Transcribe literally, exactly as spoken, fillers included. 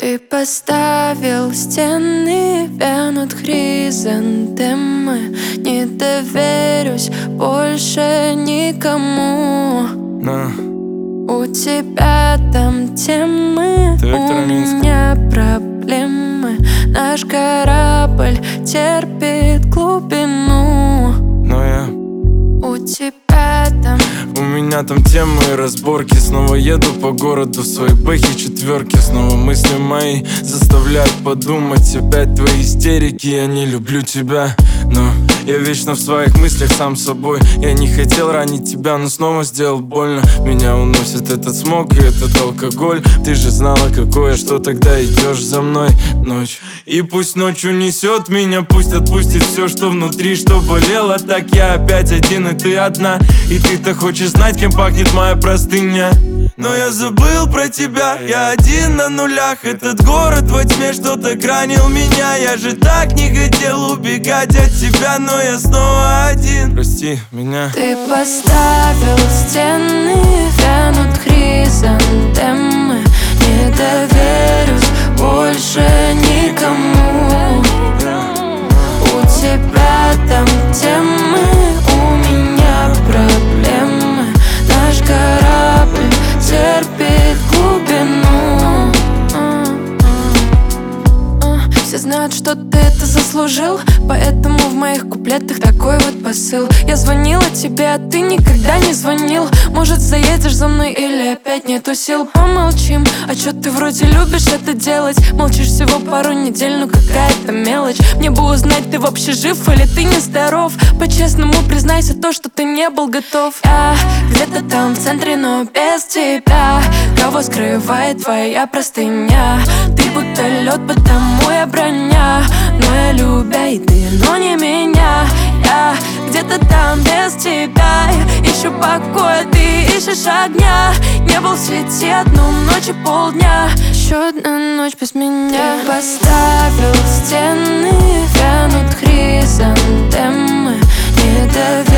Ты поставил стены, вянут хризантемы. Не доверюсь больше никому. На. У тебя там темы, Ты у меня проблемы. Наш корабль терпит глубину. Но я У тебя там У меня там темы и разборки. Снова еду по городу в своей бэхе четверки. Снова мысли мои заставляют подумать. Опять твои истерики, я не люблю тебя. Но я вечно в своих мыслях сам собой. Я не хотел ранить тебя, но снова сделал больно. Меня уносит этот смог и этот алкоголь. Ты же знала, какое, что тогда идешь за мной ночь. И пусть ночью несет меня, пусть отпустит все, что внутри, что болело. Так я опять один, и ты одна. И ты-то хочешь знать, кем пахнет моя простыня. Но я забыл про тебя, я один на нулях. Этот город во тьме что-то ранил меня. Я же так не хотел убегать от тебя, но я снова один. Прости меня. Ты поставил стены, вянут хризантемы. Не доверюсь больше никому. У тебя там темы, у меня проблемы. Наш корабль терпит глубину. Все знают, что ты это заслужил, поэтому в моих куплетах такой вот посыл. Я звонила тебе, а ты никогда не звонил. Может, заедешь за мной или опять нету сил? Помолчим, а чё ты вроде любишь это делать? Молчишь всего пару недель, ну какая-то мелочь. Мне бы узнать, ты вообще жив или ты нездоров. По-честному признайся то, что ты не был готов. Я где-то там в центре, но без тебя. Кого скрывает твоя простыня? Ты будто лед, потому я броня. Но я любя и ты, но не меня. Я где-то там без тебя. Ищу покоя, ты ищешь огня. Не был в сети одну ночь и полдня. Еще одна ночь без меня. Ты поставил стены, вянут хризантемы. Не доверяй